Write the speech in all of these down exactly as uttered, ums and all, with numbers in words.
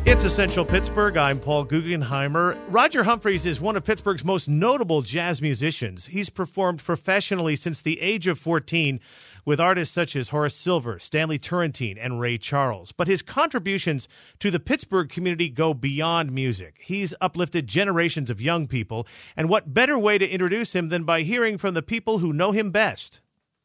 It's Essential Pittsburgh. I'm Paul Guggenheimer. Roger Humphries is one of Pittsburgh's most notable jazz musicians. He's performed professionally since the age of fourteen with artists such as Horace Silver, Stanley Turrentine, and Ray Charles. But his contributions to the Pittsburgh community go beyond music. He's uplifted generations of young people, and what better way to introduce him than by hearing from the people who know him best?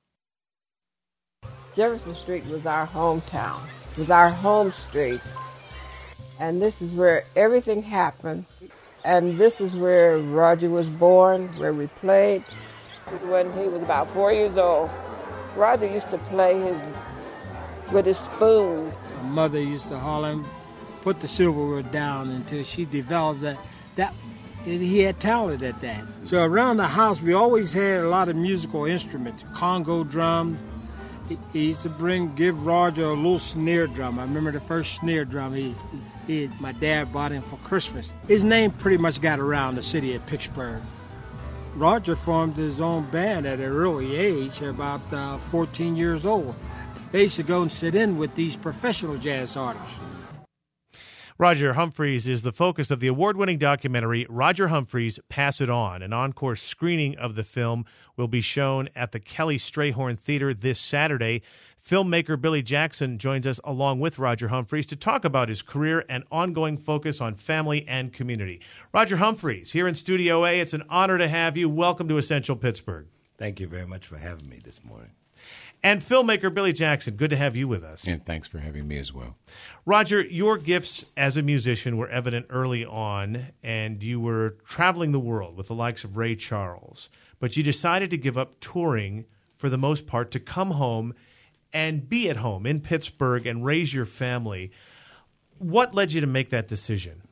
Jefferson Street was our hometown, was our home street. And this is where everything happened. And this is where Roger was born, where we played. When he was about four years old, Roger used to play his with his spoons. My mother used to holler him, put the silverware down until she developed that. that he had talent at that. So around the house, we always had a lot of musical instruments, Congo drum. He, he used to bring, give Roger a little snare drum. I remember the first snare drum he He, my dad bought him for Christmas. His name pretty much got around the city of Pittsburgh. Roger formed his own band at an early age, about uh, fourteen years old. They used to go and sit in with these professional jazz artists. Roger Humphries is the focus of the award-winning documentary Roger Humphries, Pass It On. An encore screening of the film will be shown at the Kelly Strayhorn Theater this Saturday. Filmmaker Billy Jackson joins us along with Roger Humphries to talk about his career and ongoing focus on family and community. Roger Humphries, here in Studio A, it's an honor to have you. Welcome to Essential Pittsburgh. Thank you very much for having me this morning. And filmmaker Billy Jackson, good to have you with us. And thanks for having me as well. Roger, your gifts as a musician were evident early on, and you were traveling the world with the likes of Ray Charles. But you decided to give up touring for the most part to come home and be at home in Pittsburgh and raise your family. What led you to make that decision?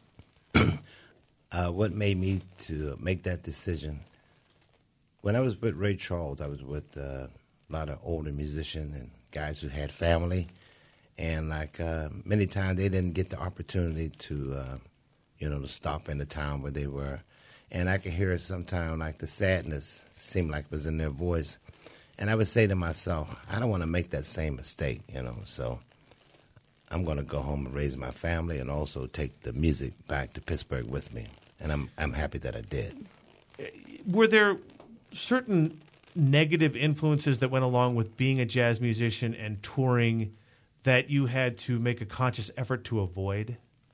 uh, what made me to make that decision? When I was with Ray Charles, I was with uh, a lot of older musicians and guys who had family. And like uh, many times they didn't get the opportunity to, uh, you know, to stop in the town where they were. And I could hear it sometimes, like the sadness seemed like it was in their voice. And I would say to myself, I don't want to make that same mistake, you know, so I'm going to go home and raise my family and also take the music back to Pittsburgh with me. And I'm I'm happy that I did. Were there certain negative influences that went along with being a jazz musician and touring that you had to make a conscious effort to avoid?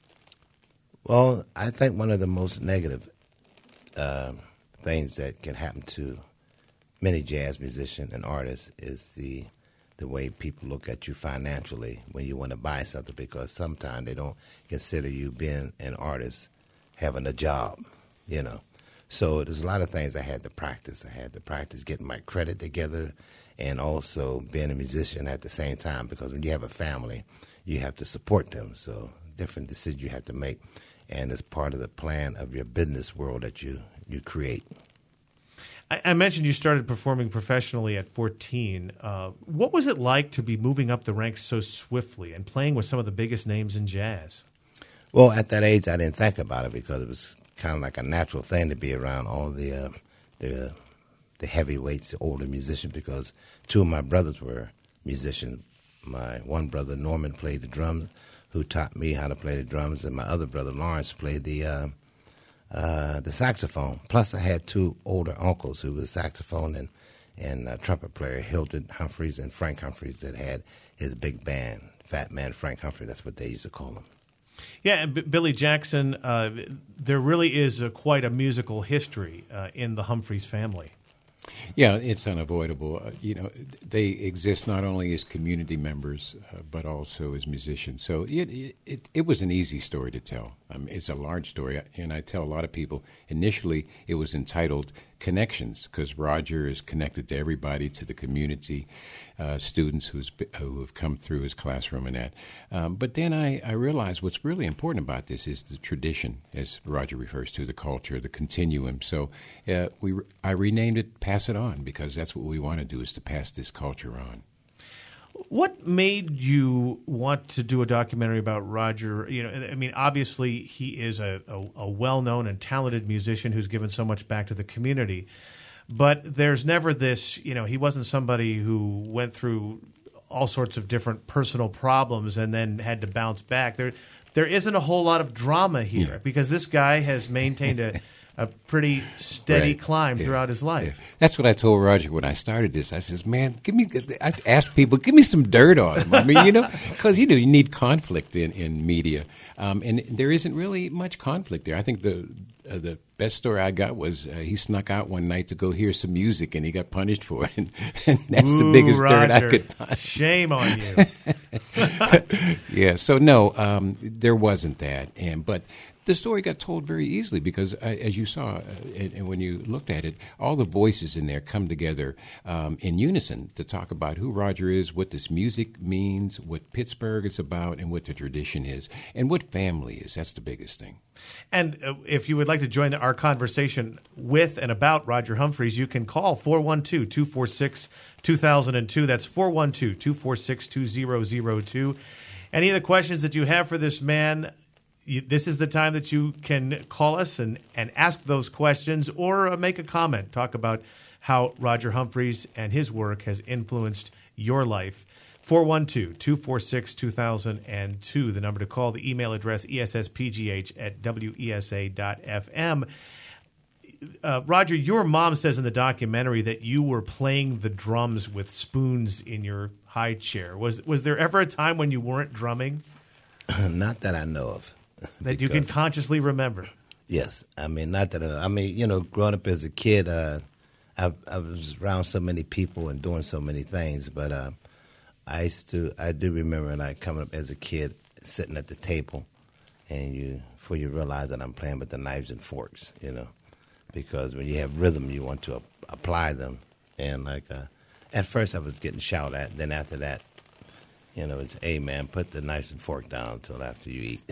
Well, I think one of the most negative uh, things that can happen to many jazz musicians and artists is the the way people look at you financially when you want to buy something, because sometimes they don't consider you being an artist having a job, you know. So there's a lot of things I had to practice. I had to practice getting my credit together and also being a musician at the same time, because when you have a family, you have to support them. So different decisions you have to make, and it's part of the plan of your business world that you, you create. I mentioned you started performing professionally at fourteen. Uh, what was it like to be moving up the ranks so swiftly and playing with some of the biggest names in jazz? Well, at that age, I didn't think about it because it was kind of like a natural thing to be around all the uh, the the heavyweights, the older musicians, because two of my brothers were musicians. My one brother, Norman, played the drums, who taught me how to play the drums, and my other brother, Lawrence, played the uh, Uh, the saxophone. Plus, I had two older uncles who was saxophone and and uh, trumpet player, Hilton Humphries and Frank Humphries, that had his big band, Fat Man Frank Humphrey. That's what they used to call him. Yeah, and B- Billy Jackson, uh, there really is a, quite a musical history uh, in the Humphries family. Yeah, it's unavoidable. Uh, you know, they exist not only as community members, uh, but also as musicians. So it, it it was an easy story to tell. I mean, it's a large story, and I tell a lot of people, initially it was entitled Connections, because Roger is connected to everybody, to the community, uh, students who's, who have come through his classroom and that. Um, but then I, I realized what's really important about this is the tradition, as Roger refers to, the culture, the continuum. So uh, we I renamed it Pass It On, because that's what we want to do, is to pass this culture on. What made you want to do a documentary about Roger? You know, I mean, obviously he is a, a, a well-known and talented musician who's given so much back to the community. But there's never this, you know, he wasn't somebody who went through all sorts of different personal problems and then had to bounce back. There, there isn't a whole lot of drama here Yeah. because this guy has maintained a, a pretty steady Right. climb Yeah. throughout his life. Yeah. That's what I told Roger when I started this. I says, man, give me. I asked people, give me some dirt on him. I mean, you know, because you know you need conflict in in media, um, and there isn't really much conflict there. I think the uh, the best story I got was uh, he snuck out one night to go hear some music, and he got punished for it. And, and that's Ooh, the biggest Roger, dirt I could find. Shame on you. Yeah. So no, um, there wasn't that, and but. The story got told very easily because, uh, as you saw, uh, and, and when you looked at it, all the voices in there come together um, in unison to talk about who Roger is, what this music means, what Pittsburgh is about, and what the tradition is, and what family is. That's the biggest thing. And uh, if you would like to join our conversation with and about Roger Humphreys, you can call four one two, two four six, two thousand two. That's four one two, two four six, two zero zero two. Any of the questions that you have for this man, you, this is the time that you can call us and, and ask those questions or uh, make a comment. Talk about how Roger Humphreys and his work has influenced your life. four one two, two four six, two thousand two, the number to call. The email address, E S S P G H at W E S A dot F M. Uh, Roger, your mom says in the documentary that you were playing the drums with spoons in your high chair. Was was there ever a time when you weren't drumming Not that I know of. that you can Because- consciously remember? Yes, I mean, not that I, I mean, you know, growing up as a kid, uh, I, I was around so many people and doing so many things. But uh, I used to, I do remember, like coming up as a kid, sitting at the table, and you, before you realize that I'm playing with the knives and forks, you know, because when you have rhythm, you want to ap- apply them. And like, uh, at first, I was getting shouted at. Then after that, you know, it's, hey man, put the knives and fork down until after you eat.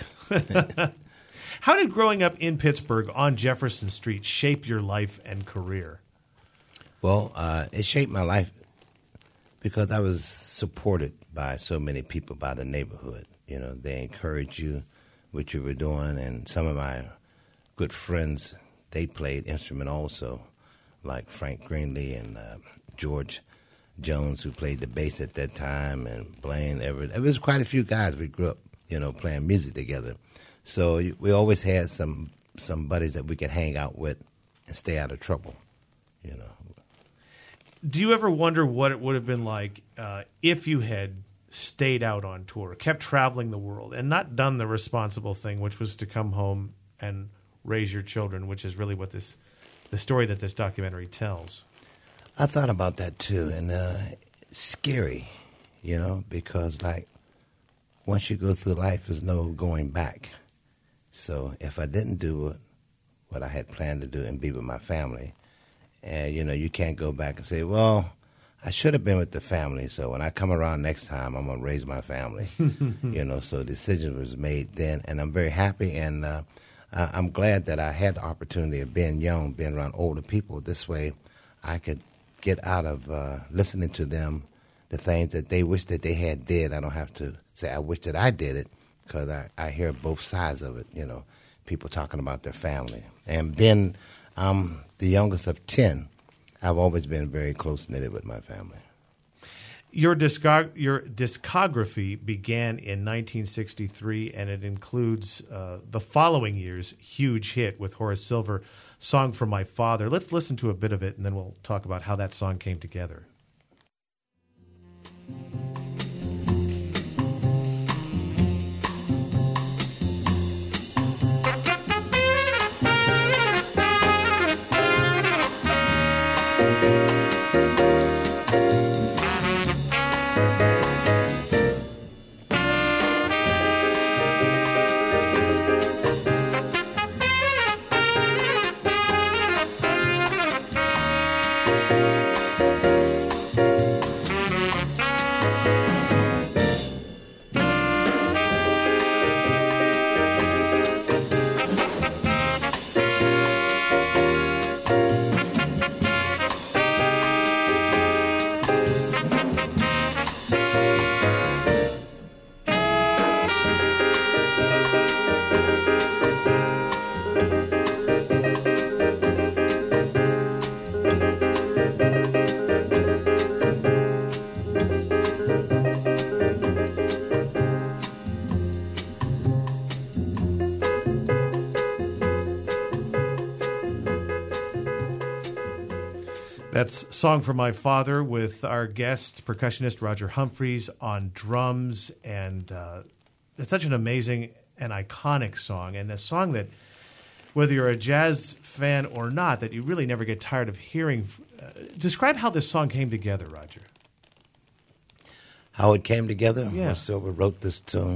How did growing up in Pittsburgh on Jefferson Street shape your life and career? Well, uh, it shaped my life because I was supported by so many people, by the neighborhood. You know, they encouraged you, what you were doing, and some of my good friends, they played instrument also, like Frank Greenlee and uh, George Jones, who played the bass at that time, and Blaine Everett. There was quite a few guys we grew up, you know, playing music together. So we always had some some buddies that we could hang out with and stay out of trouble, you know. Do you ever wonder what it would have been like uh, if you had stayed out on tour, kept traveling the world, and not done the responsible thing, which was to come home and raise your children, which is really what this, the story that this documentary tells? I thought about that too, and uh, it's scary, you know, because like once you go through life, there's no going back. So if I didn't do what I had planned to do and be with my family, and you know, you can't go back and say, well, I should have been with the family, so when I come around next time, I'm going to raise my family. You know, so the decision was made then, and I'm very happy, and uh, I- I'm glad that I had the opportunity of being young, being around older people. This way I could get out of uh, listening to them, the things that they wish that they had did. I don't have to say, I wish that I did it, because I, I hear both sides of it, you know, people talking about their family. And being um, the youngest of ten, I've always been very close-knitted with my family. Your, discog- your discography began in nineteen sixty-three, and it includes uh, the following year's huge hit with Horace Silver, Song for My Father. Let's listen to a bit of it, and then we'll talk about how that song came together. That's Song for My Father with our guest, percussionist Roger Humphreys on drums. And uh, it's such an amazing and iconic song, and a song that, whether you're a jazz fan or not, that you really never get tired of hearing. Uh, describe how this song came together, Roger. How it came together? Yeah. Well, Silver wrote this tune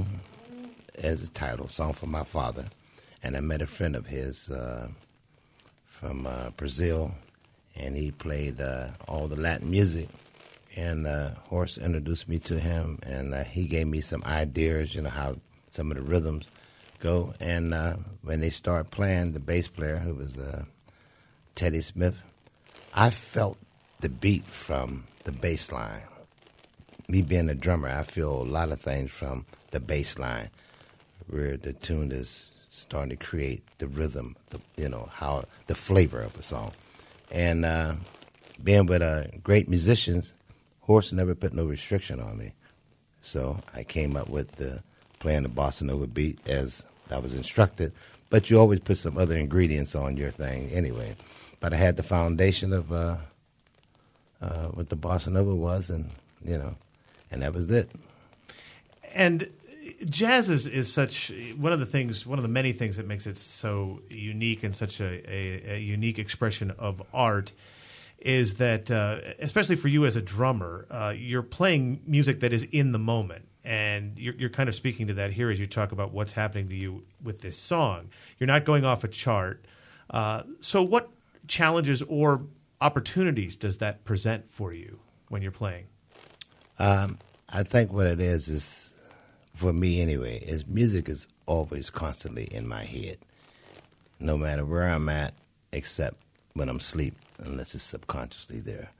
as a title, Song for My Father. And I met a friend of his uh, from uh, Brazil, and he played uh, all the Latin music. And uh, Horace introduced me to him, and uh, he gave me some ideas, you know, how some of the rhythms go. And uh, when they started playing, the bass player, who was uh, Teddy Smith, I felt the beat from the bass line. Me being a drummer, I feel a lot of things from the bass line, where the tune is starting to create the rhythm, the, you know, how the flavor of a song. And uh, being with uh, great musicians, Horace never put no restriction on me. So I came up with the playing the bossa nova beat as I was instructed, but you always put some other ingredients on your thing anyway. But I had the foundation of uh, uh, what the bossa nova was, and you know, and that was it. And jazz is, is such one of the things, one of the many things that makes it so unique and such a, a, a unique expression of art is that, uh, especially for you as a drummer, uh, you're playing music that is in the moment. And you're, you're kind of speaking to that here as you talk about what's happening to you with this song. You're not going off a chart. Uh, so what challenges or opportunities does that present for you when you're playing? Um, I think what it is is, for me anyway, is music is always constantly in my head, no matter where I'm at, except when I'm asleep, unless it's subconsciously there.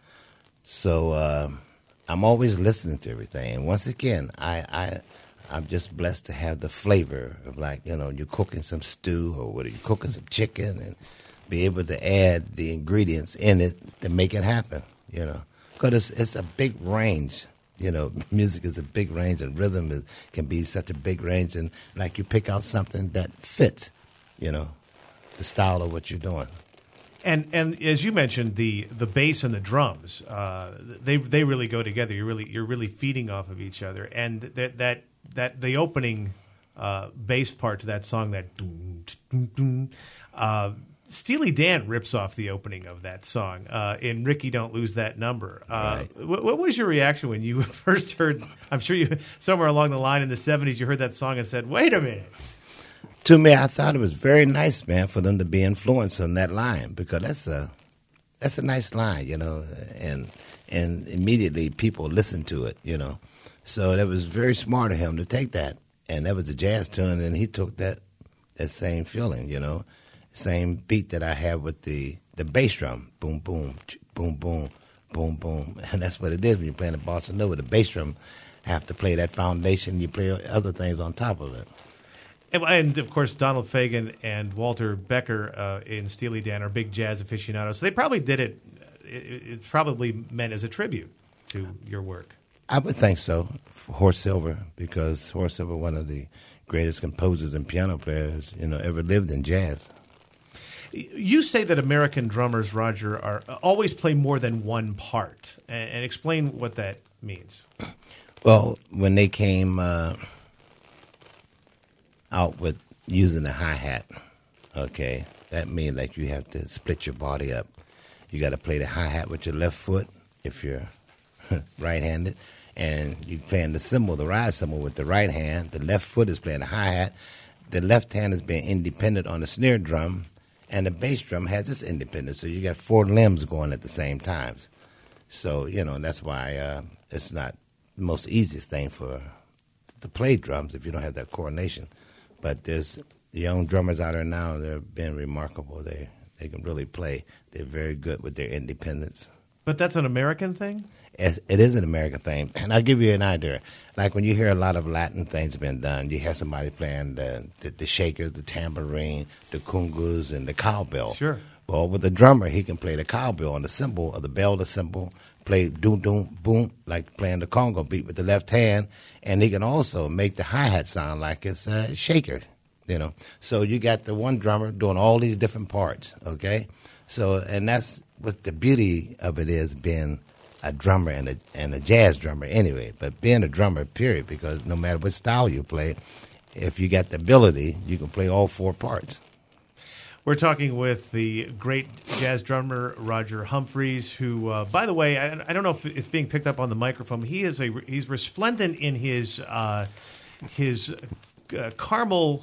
So uh, I'm always listening to everything. And once again, I, I, I'm just blessed to have the flavor of, like, you know, you're cooking some stew or whether you're cooking some chicken, and be able to add the ingredients in it to make it happen, you know. Because it's, it's a big range. You know, music is a big range, and rhythm is, can be such a big range. And, like, you pick out something that fits, you know, the style of what you're doing. And and as you mentioned, the, the bass and the drums, uh, they they really go together. You're really you're really feeding off of each other. And that that that the opening uh, bass part to that song, that doom, doom, doom, uh, Steely Dan rips off the opening of that song uh, in "Ricky, Don't Lose That Number." Uh, Right. what, what was your reaction when you first heard? I'm sure you somewhere along the line in the seventies you heard that song and said, "Wait a minute." To me, I thought it was very nice, man, for them to be influenced on that line, because that's a that's a nice line, you know, and and immediately people listen to it, you know. So that was very smart of him to take that, and that was a jazz tune, and he took that that same feeling, you know, same beat that I have with the the bass drum, boom, boom, ch- boom, boom, boom, boom, and that's what it is when you're playing the bossa nova. The bass drum have to play that foundation. You play other things on top of it. And, and, of course, Donald Fagen and Walter Becker uh, in Steely Dan are big jazz aficionados. So they probably did it, it, it's probably meant as a tribute to your work. I would think so, for Horace Silver, because Horace Silver, one of the greatest composers and piano players, you know, ever lived in jazz. You say that American drummers, Roger, are always play more than one part. And, and explain what that means. Well, when they came uh, out with using the hi-hat, okay, that means like you have to split your body up. You got to play the hi-hat with your left foot if you're right-handed, and you're playing the cymbal, the ride cymbal, with the right hand. The left foot is playing the hi-hat. The left hand is being independent on the snare drum, and the bass drum has its independence. So you got four limbs going at the same times. So, you know, that's why uh, it's not the most easiest thing for to play drums if you don't have that coordination. But there's young drummers out there now, they're being remarkable. They they can really play. They're very good with their independence. But that's an American thing? It it is an American thing. And I'll give you an idea. Like when you hear a lot of Latin things being done, you hear somebody playing the, the, the shakers, the tambourine, the congas, and the cowbell. Sure. Well, with the drummer, he can play the cowbell on the cymbal, or the bell, the cymbal, play doom, doom, boom, like playing the conga beat with the left hand, and he can also make the hi-hat sound like it's a shaker, you know. So you got the one drummer doing all these different parts, okay? So, and that's what the beauty of it is, being a drummer and a, and a jazz drummer anyway, but being a drummer, period, because no matter what style you play, if you got the ability, you can play all four parts. We're talking with the great jazz drummer Roger Humphreys, who, uh, by the way, I, I don't know if it's being picked up on the microphone. He is a he's resplendent in his uh, his uh, caramel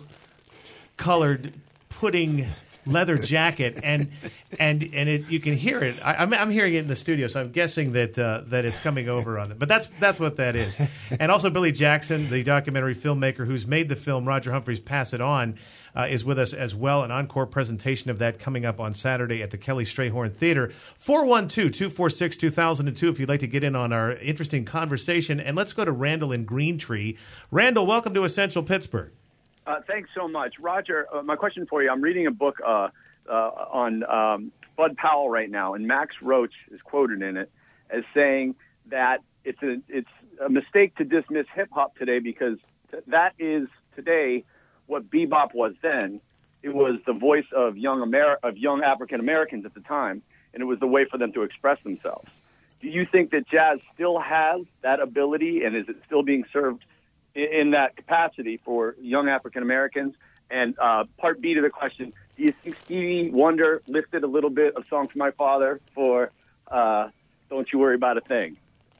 colored pudding leather jacket, and and and it, you can hear it. I, I'm, I'm hearing it in the studio, so I'm guessing that uh, that it's coming over on it. But that's that's what that is. And also Billy Jackson, the documentary filmmaker who's made the film Roger Humphreys Pass It On, uh, is with us as well. An encore presentation of that coming up on Saturday at the Kelly Strayhorn Theater. four one two, two four six, two thousand two if you'd like to get in on our interesting conversation. And let's go to Randall in Greentree. Randall, welcome to Essential Pittsburgh. Uh, thanks so much. Roger, uh, my question for you, I'm reading a book uh, uh, on um, Bud Powell right now, and Max Roach is quoted in it as saying that it's a, it's a mistake to dismiss hip-hop today because th- that is today what bebop was then. It was the voice of young Amer- of young African-Americans at the time, and it was the way for them to express themselves. Do you think that jazz still has that ability, and is it still being served in that capacity for young African Americans? And uh, part B to the question, do you think Stevie Wonder lifted a little bit of Song for My Father for uh, Don't You Worry About a Thing?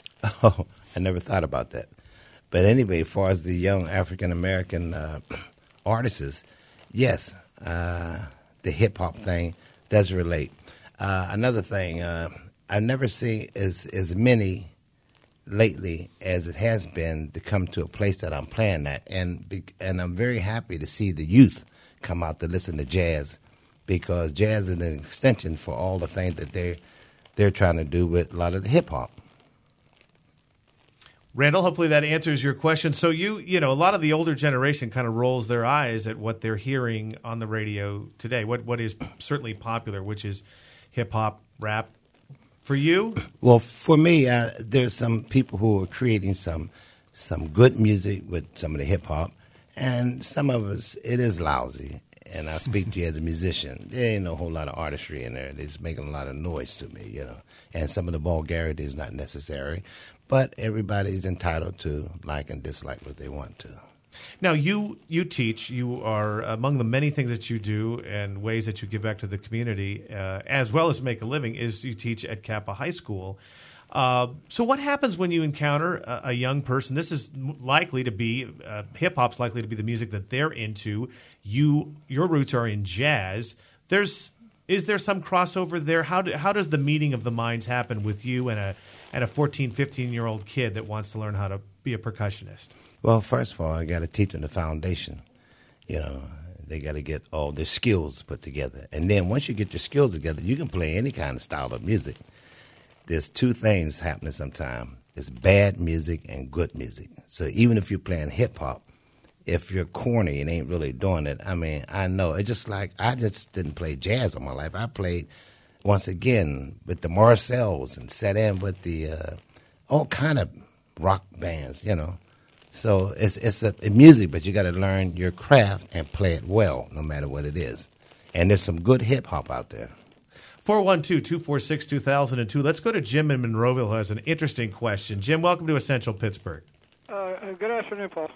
Oh, I never thought about that. But anyway, as far as the young African American uh, artists, yes, uh, the hip-hop thing does relate. Uh, another thing, uh, I've never seen as, as many lately as it has been to come to a place that I'm playing at, and be, and I'm very happy to see the youth come out to listen to jazz, because jazz is an extension for all the things that they they're trying to do with a lot of the hip hop. Randall, hopefully that answers your question. So you, you know, a lot of the older generation kind of rolls their eyes at what they're hearing on the radio today. What what is certainly popular, which is hip hop, rap. For you? Well, for me, uh, there's some people who are creating some some good music with some of the hip hop, and some of us, it is lousy. And I speak to you as a musician. There ain't no whole lot of artistry in there. They're just making a lot of noise to me, you know. And some of the vulgarity is not necessary, but everybody's entitled to like and dislike what they want to. Now, you you teach. You are, among the many things that you do and ways that you give back to the community, uh, as well as make a living, is you teach at Kappa High School. Uh, so what happens when you encounter a, a young person? This is likely to be, uh, hip-hop's likely to be the music that they're into. You Your roots are in jazz. There's Is there some crossover there? How, do, how does the meeting of the minds happen with you and a and a fourteen, fifteen-year-old kid that wants to learn how to be a percussionist? Well, first of all, I got to teach them the foundation. You know, they got to get all their skills put together. And then once you get your skills together, you can play any kind of style of music. There's two things happening sometimes. It's bad music and good music. So even if you're playing hip-hop, if you're corny and ain't really doing it, I mean, I know. It's just like I just didn't play jazz all my life. I played, once again, with the Marcells and sat in with the uh, all kind of rock bands, you know. So it's it's a, a music, but you got to learn your craft and play it well, no matter what it is. And there's some good hip hop out there. four one two, two four six, two thousand two. Let's go to Jim in Monroeville, who has an interesting question. Jim, welcome to Essential Pittsburgh. Uh, good afternoon, Paul.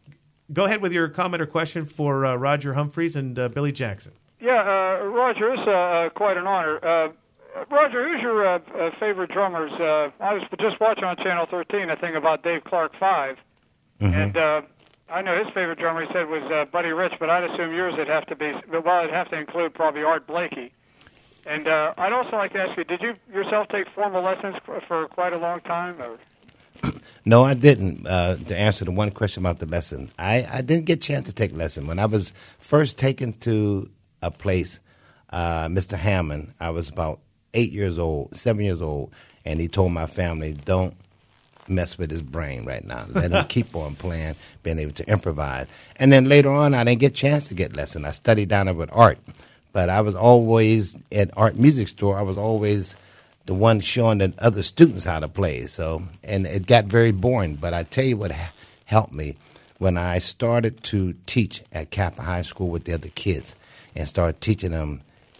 Go ahead with your comment or question for uh, Roger Humphreys and uh, Billy Jackson. Yeah, uh, Roger, it's uh, quite an honor. Uh, Roger, who's your uh, uh, favorite drummers? Uh, I was just watching on Channel thirteen a thing about Dave Clark Five. Mm-hmm. And uh, I know his favorite drummer, he said, was uh, Buddy Rich, but I'd assume yours would have to be, well, it'd have to include probably Art Blakey. And uh, I'd also like to ask you, did you yourself take formal lessons for, for quite a long time? Or? No, I didn't. Uh, to answer the one question about the lesson, I, I didn't get a chance to take lesson. When I was first taken to a place, uh, Mister Hammond, I was about eight years old, seven years old, and he told my family, don't mess with his brain right now. Let him keep on playing, being able to improvise. And then later on, I didn't get a chance to get lesson. I studied down there with Art, but I was always at Art Music Store. I was always the one showing the other students how to play. So, and it got very boring. But I tell you what helped me when I started to teach at Kappa High School with the other kids and started teaching them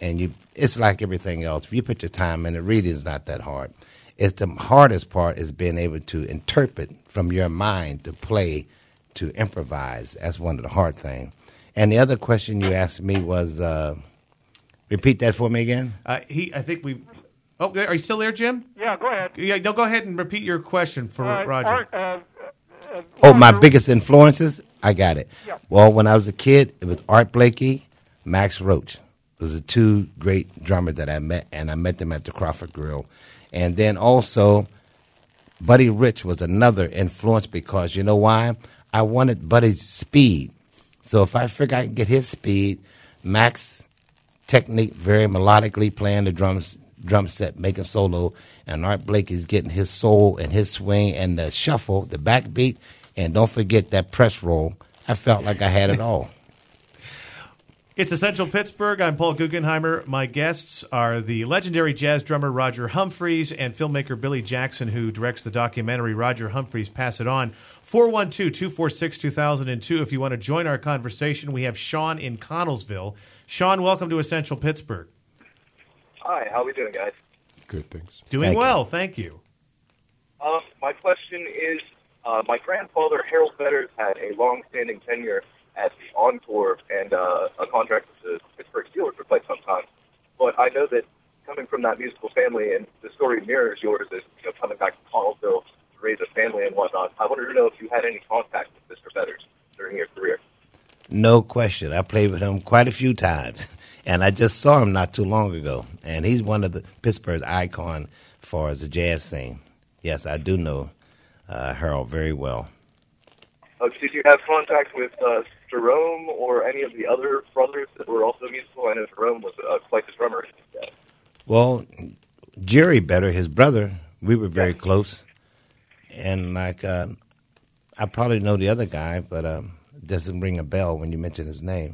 and you, it's like everything else. If you put your time in it, reading is not that hard. It's the hardest part is being able to interpret from your mind to play, to improvise. That's one of the hard things. And the other question you asked me was, uh, repeat that for me again. Uh, he, I think we. Oh, are you still there, Jim? Yeah, go ahead. Yeah, no, go ahead and repeat your question for Uh, Roger. Art, uh, uh, Oh, my Roger- biggest influences? I got it. Yeah. Well, when I was a kid, it was Art Blakey, Max Roach. Those are two great drummers that I met, and I met them at the Crawford Grill. And then also, Buddy Rich was another influence because, you know why? I wanted Buddy's speed. So if I figure I can get his speed, Max technique, very melodically playing the drums, drum set, making solo, and Art Blakey's getting his soul and his swing and the shuffle, the backbeat, and don't forget that press roll. I felt like I had it all. It's Essential Pittsburgh. I'm Paul Guggenheimer. My guests are the legendary jazz drummer Roger Humphreys and filmmaker Billy Jackson, who directs the documentary Roger Humphreys, Pass It On. four one two, two four six, two thousand two. If you want to join our conversation, we have Sean in Connellsville. Sean, welcome to Essential Pittsburgh. Hi, how are we doing, guys? Good, thanks. Doing Thank well, thank you. Uh, my question is, uh, my grandfather, Harold Betters, had a long-standing tenure at the Encore and uh, a contract with the Pittsburgh Steelers for quite some time. But I know that coming from that musical family, and the story mirrors yours, is you know coming back to Connellsville to raise a family and whatnot. I wanted to know if you had any contact with Mister Betters during your career. No question. I played with him quite a few times, and I just saw him not too long ago. And he's one of the Pittsburgh's icon for as a jazz scene. Yes, I do know uh, Harold very well. Uh, did you have contact with uh, Jerome or any of the other brothers that were also musical? I know Jerome was uh, quite the drummer. Yeah. Well, Jerry Better, his brother, we were very close. And like, uh, I probably know the other guy, but um, it doesn't ring a bell when you mention his name.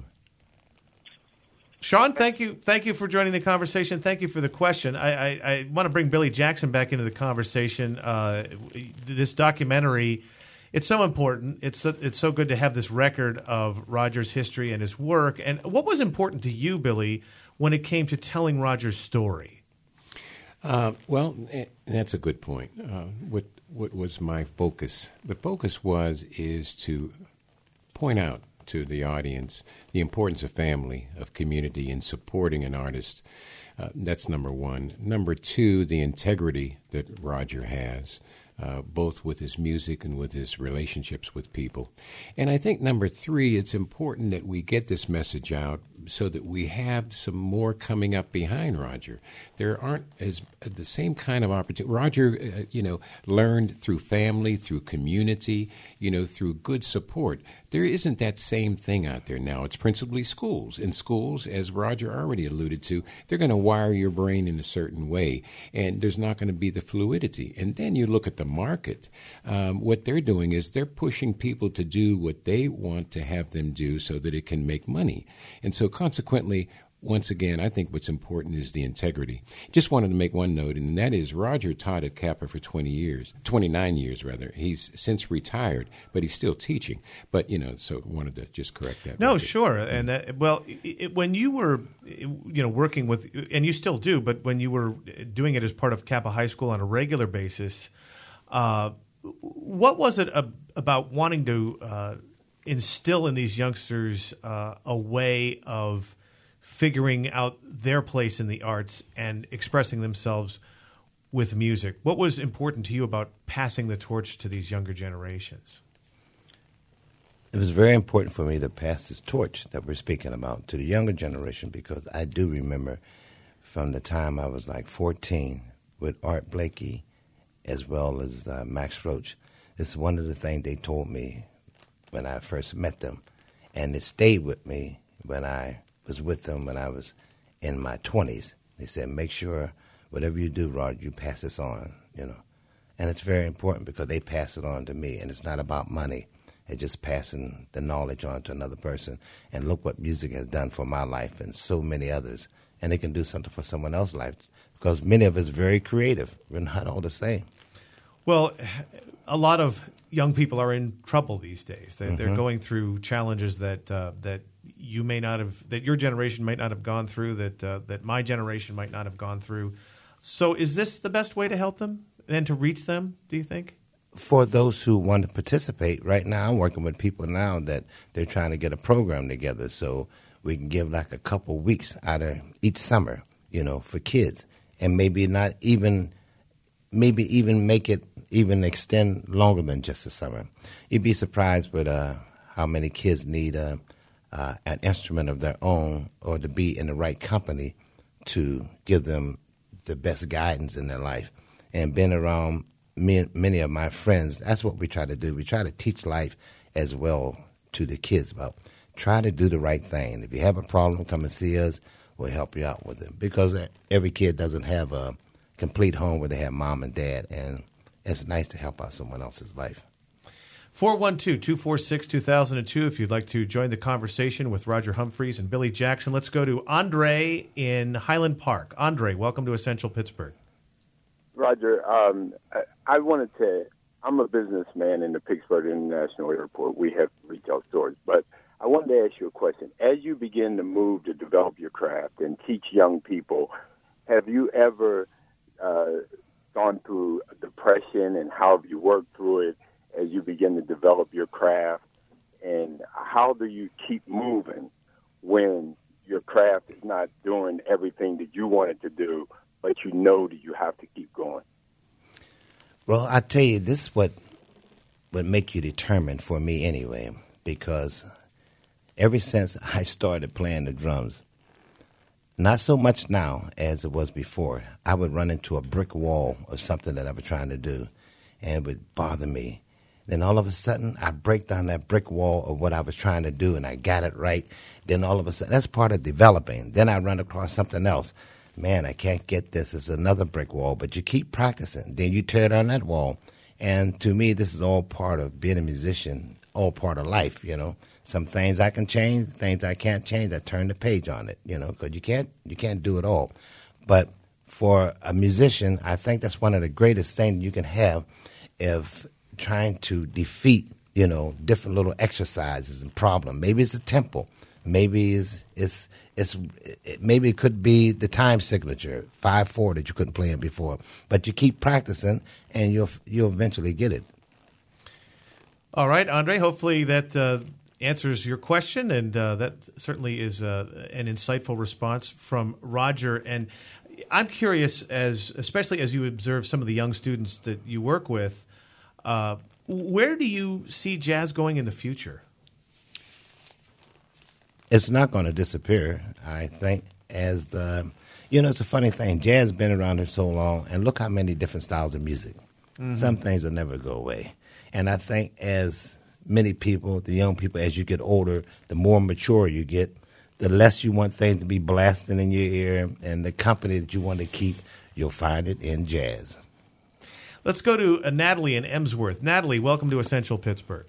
Sean, thank you, thank you for joining the conversation. Thank you for the question. I, I, I want to bring Billy Jackson back into the conversation. Uh, this documentary, it's so important. It's so, it's so good to have this record of Roger's history and his work. And what was important to you, Billy, when it came to telling Roger's story? Uh, well, that's a good point. Uh, what what was my focus? The focus was is to point out to the audience the importance of family, of community, in supporting an artist. Uh, that's number one. Number two, the integrity that Roger has, uh, both with his music and with his relationships with people. And I think number three, it's important that we get this message out so that we have some more coming up behind Roger. There aren't as the same kind of opportunity. Roger, uh, you know, learned through family, through community, you know, through good support. There isn't that same thing out there now. It's principally schools. In schools, as Roger already alluded to, they're going to wire your brain in a certain way, and there's not going to be the fluidity. And then you look at the market. Um, what they're doing is they're pushing people to do what they want to have them do so that it can make money. And so consequently, once again, I think what's important is the integrity. Just wanted to make one note, and that is Roger taught at Kappa for twenty years, twenty-nine years rather. He's since retired, but he's still teaching. But, you know, so wanted to just correct that. No, record. sure. And that, well, it, when you were, you know, working with, and you still do, but when you were doing it as part of Kappa High School on a regular basis, uh, what was it ab- about wanting to uh, instill in these youngsters uh, a way of figuring out their place in the arts and expressing themselves with music? What was important to you about passing the torch to these younger generations? It was very important for me to pass this torch that we're speaking about to the younger generation, because I do remember from the time I was like fourteen with Art Blakey as well as uh, Max Roach. This is one of the things they told me when I first met them, and it stayed with me when I was with them when I was in my twenties. They said, make sure whatever you do, Roger, you pass this on, you know. And it's very important because they pass it on to me, and it's not about money. It's just passing the knowledge on to another person. And look what music has done for my life and so many others. And it can do something for someone else's life, because many of us are very creative. We're not all the same. Well, a lot of young people are in trouble these days. They're, Mm-hmm. they're going through challenges that uh, that you may not have, that your generation might not have gone through, that uh, that my generation might not have gone through. So is this the best way to help them and to reach them, do you think? For those who want to participate, right now I'm working with people now that they're trying to get a program together so we can give like a couple weeks out of each summer, you know, for kids, and maybe not even, maybe even make it even extend longer than just the summer. You'd be surprised with uh, how many kids need a, uh, an instrument of their own or to be in the right company to give them the best guidance in their life. And being around me, many of my friends, that's what we try to do. We try to teach life as well to the kids about try to do the right thing. If you have a problem, come and see us. We'll help you out with it. Because every kid doesn't have a complete home where they have mom and dad, and it's nice to help out someone else's life. four one two, two four six, two thousand two if you'd like to join the conversation with Roger Humphreys and Billy Jackson. Let's go to Andre in Highland Park. Andre, welcome to Essential Pittsburgh. Roger, um, I, I wanted to, I'm a businessman in the Pittsburgh International Airport. We have retail stores, but I wanted to ask you a question. As you begin to move to develop your craft and teach young people, have you ever uh, gone through depression, and how have you worked through it as you begin to develop your craft? And how do you keep moving when your craft is not doing everything that you want it to do, but you know that you have to keep going? Well, I tell you, this is what would make you determined for me anyway, because ever since I started playing the drums, not so much now as it was before, I would run into a brick wall or something that I was trying to do, and it would bother me. Then all of a sudden, I break down that brick wall of what I was trying to do, and I got it right. Then all of a sudden, that's part of developing. Then I run across something else. Man, I can't get this. It's another brick wall. But you keep practicing. Then you tear down that wall. And to me, this is all part of being a musician, all part of life, you know. Some things I can change, things I can't change, I turn the page on it, you know, because you can't, you can't do it all. But for a musician, I think that's one of the greatest things you can have if trying to defeat, you know, different little exercises and problems. Maybe it's a tempo. Maybe it's, it's, it's it, maybe it could be the time signature, five four that you couldn't play in before. But you keep practicing, and you'll you'll eventually get it. All right, Andre, hopefully that uh, answers your question, and uh, that certainly is uh, an insightful response from Roger. And I'm curious, as especially as you observe some of the young students that you work with, uh, where do you see jazz going in the future? It's not going to disappear, I think. As uh, you know, it's a funny thing. Jazz has been around here so long, and look how many different styles of music. Mm-hmm. Some things will never go away. And I think as many people, the young people, as you get older, the more mature you get, the less you want things to be blasting in your ear, and the company that you want to keep, you'll find it in jazz. Let's go to uh, Natalie in Emsworth. Natalie, welcome to Essential Pittsburgh.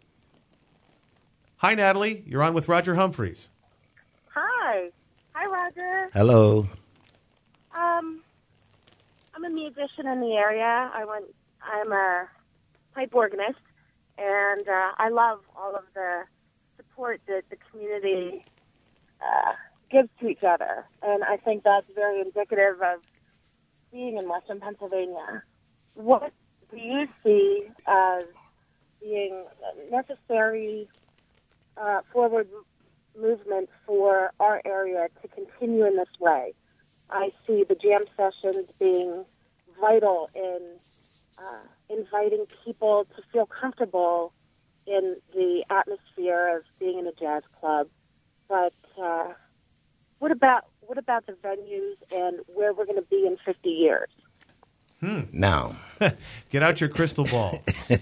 Hi, Natalie. You're on with Roger Humphreys. Hi. Hi, Roger. Hello. Um, I'm a musician in the area. I went, I'm a pipe organist, and uh, I love all of the support that the community uh, gives to each other. And I think that's very indicative of being in Western Pennsylvania. What do you see as being necessary Uh, forward movement for our area to continue in this way? I see the jam sessions being vital in uh, inviting people to feel comfortable in the atmosphere of being in a jazz club. But uh, what about what about the venues and where we're going to be in fifty years? Hmm. Now, get out your crystal ball.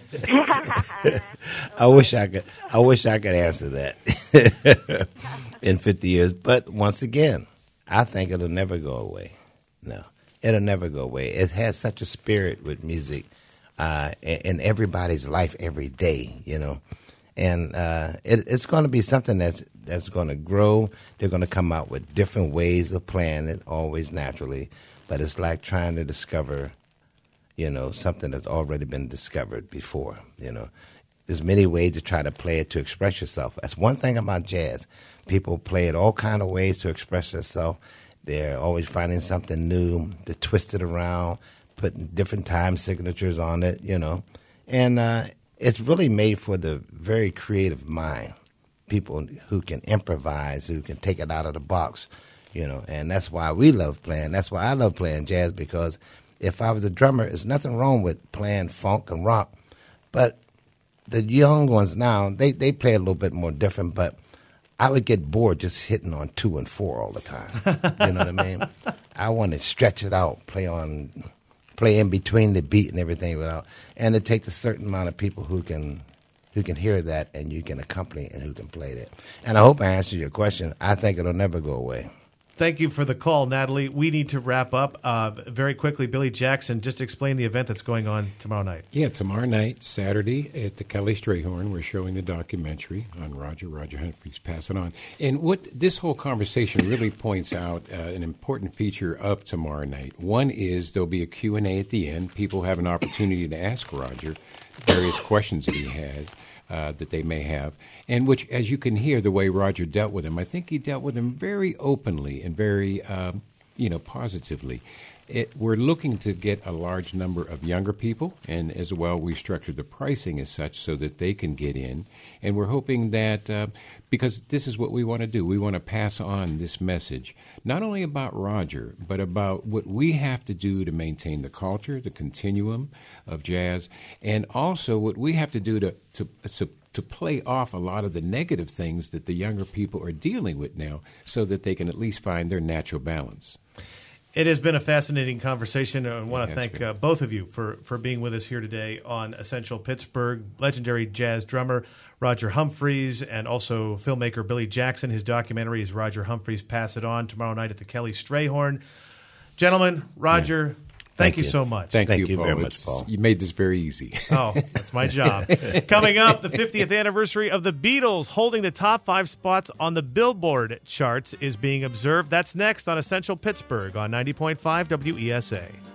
I wish I could. I wish I could answer that in fifty years. But once again, I think it'll never go away. No, it'll never go away. It has such a spirit with music uh, in, in everybody's life every day. You know, and uh, it, it's going to be something that's that's going to grow. They're going to come out with different ways of playing it, always naturally. But it's like trying to discover, you know, something that's already been discovered before, you know. there's many ways to try to play it to express yourself. That's one thing about jazz. People play it all kind of ways to express themselves. They're always finding something new to twist it around, putting different time signatures on it, you know. And uh, it's really made for the very creative mind, people who can improvise, who can take it out of the box, you know. And that's why we love playing. That's why I love playing jazz, because if I was a drummer, there's nothing wrong with playing funk and rock. But the young ones now, they, they play a little bit more different, but I would get bored just hitting on two and four all the time. You know what I mean? I want to stretch it out, play on, play in between the beat and everything without, and it takes a certain amount of people who can, who can hear that and you can accompany and who can play that. And I hope I answered your question. I think it'll never go away. Thank you for the call, Natalie. We need to wrap up uh, very quickly. Billy Jackson, just explain the event that's going on tomorrow night. Yeah, tomorrow night, Saturday, at the Kelly Strayhorn, we're showing the documentary on Roger, Roger Humphries, Pass It On. And what this whole conversation really points out, uh, an important feature of tomorrow night. One is there'll be a Q and A at the end. People have an opportunity to ask Roger various questions that he had. Uh, that they may have, and which, as you can hear, the way Roger dealt with him, I think he dealt with him very openly and very, um, you know, positively. It, we're looking to get a large number of younger people, and as well, we structured the pricing as such so that they can get in. And we're hoping that, uh, because this is what we want to do, we want to pass on this message, not only about Roger, but about what we have to do to maintain the culture, the continuum of jazz, and also what we have to do to to, to to play off a lot of the negative things that the younger people are dealing with now, so that they can at least find their natural balance. It has been a fascinating conversation. I want to thank been. uh, both of you for, for being with us here today on Essential Pittsburgh. Legendary jazz drummer Roger Humphries and also filmmaker Billy Jackson. His documentary is Roger Humphries, Pass It On, tomorrow night at the Kelly Strayhorn. Gentlemen, Roger, yeah. Thank, Thank you, you so much. Thank, Thank you, you Paul. very much, It's, Paul. You made this very easy. Oh, that's my job. Coming up, the fiftieth anniversary of the Beatles holding the top five spots on the Billboard charts is being observed. That's next on Essential Pittsburgh on ninety point five W E S A.